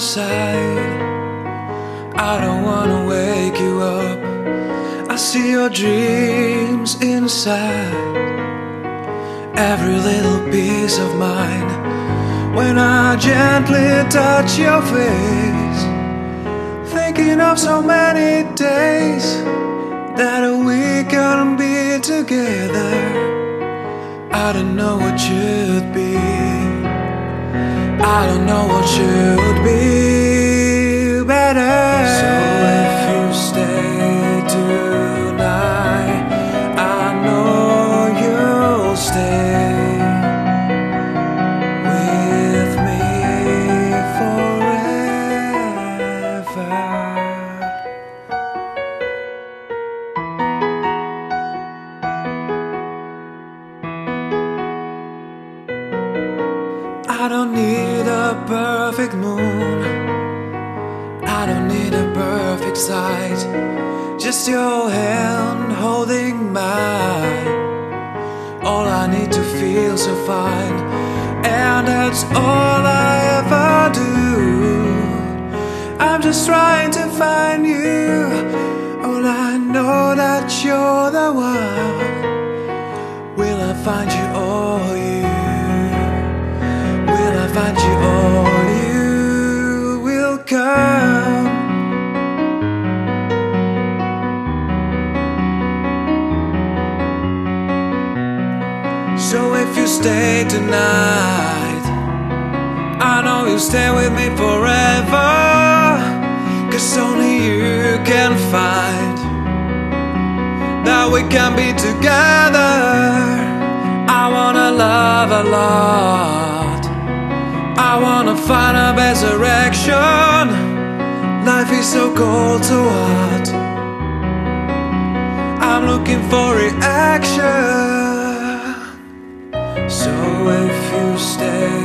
side. I don't wanna wake you up. I see your dreams inside every little piece of mine. When I gently touch your face, thinking of so many days that we can be together. I don't know what should be. I don't know what should be better. So if you stay tonight, I know you'll stay with me forever. I don't need a perfect moon, I don't need a perfect sight, just your hand holding mine. All I need to feel so fine, and that's all I ever do. I'm just trying to find you. All I know that you're the one. Will I find you or you? Will I find you or you will come? So if you stay tonight, I know you'll stay with me forever. 'Cause only you can find that we can be together. I wanna love a lot, I wanna find a resurrection. Life is so cold, so hot, I'm looking for reaction. So if you stay